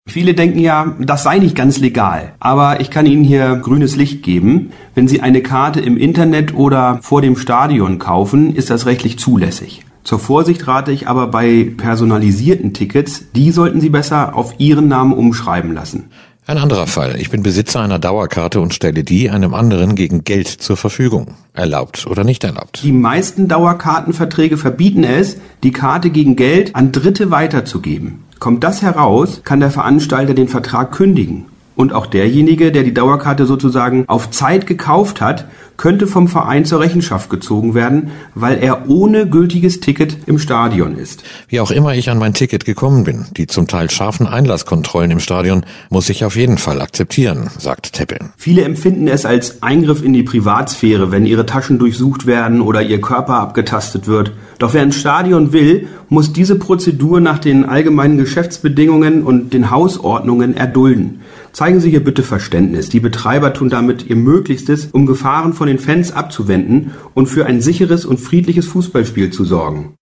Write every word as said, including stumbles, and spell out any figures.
Viele denken ja, das sei nicht ganz legal. Aber ich kann Ihnen hier grünes Licht geben. Wenn Sie eine Karte im Internet oder vor dem Stadion kaufen, ist das rechtlich zulässig. Zur Vorsicht rate ich aber bei personalisierten Tickets, die sollten Sie besser auf Ihren Namen umschreiben lassen. Ein anderer Fall. Ich bin Besitzer einer Dauerkarte und stelle die einem anderen gegen Geld zur Verfügung. Erlaubt oder nicht erlaubt? Die meisten Dauerkartenverträge verbieten es, die Karte gegen Geld an Dritte weiterzugeben. Kommt das heraus, kann der Veranstalter den Vertrag kündigen. Und auch derjenige, der die Dauerkarte sozusagen auf Zeit gekauft hat, könnte vom Verein zur Rechenschaft gezogen werden, weil er ohne gültiges Ticket im Stadion ist. Wie auch immer ich an mein Ticket gekommen bin, die zum Teil scharfen Einlasskontrollen im Stadion muss ich auf jeden Fall akzeptieren, sagt Teppel. Viele empfinden es als Eingriff in die Privatsphäre, wenn ihre Taschen durchsucht werden oder ihr Körper abgetastet wird. Doch wer ins Stadion will, muss diese Prozedur nach den allgemeinen Geschäftsbedingungen und den Hausordnungen erdulden. Zeigen Sie hier bitte Verständnis. Die Betreiber tun damit ihr Möglichstes, um Gefahren von den Fans abzuwenden und für ein sicheres und friedliches Fußballspiel zu sorgen.